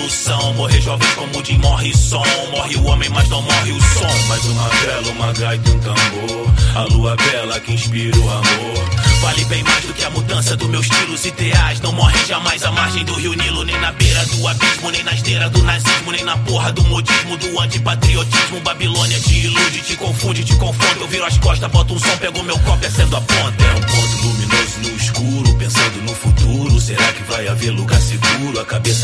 solução. Morrer jovem como Jim Morrison. Morre o homem, mas não morre o som. Mais uma vela, uma gaita e um tambor. A lua bela que inspira o amor. Vale bem mais do que a mudança dos meus estilos ideais. Não morrem jamais à margem do rio Nilo, nem na beira do abismo, nem na esteira do nazismo, nem na porra do modismo, do antipatriotismo. Babilônia te ilude, te confunde, te confronta. Eu viro as costas, boto um som, pego meu copo e acendo a ponta. É um ponto luminoso no escuro, pensando no futuro. Será que vai haver lugar seguro? A cabeça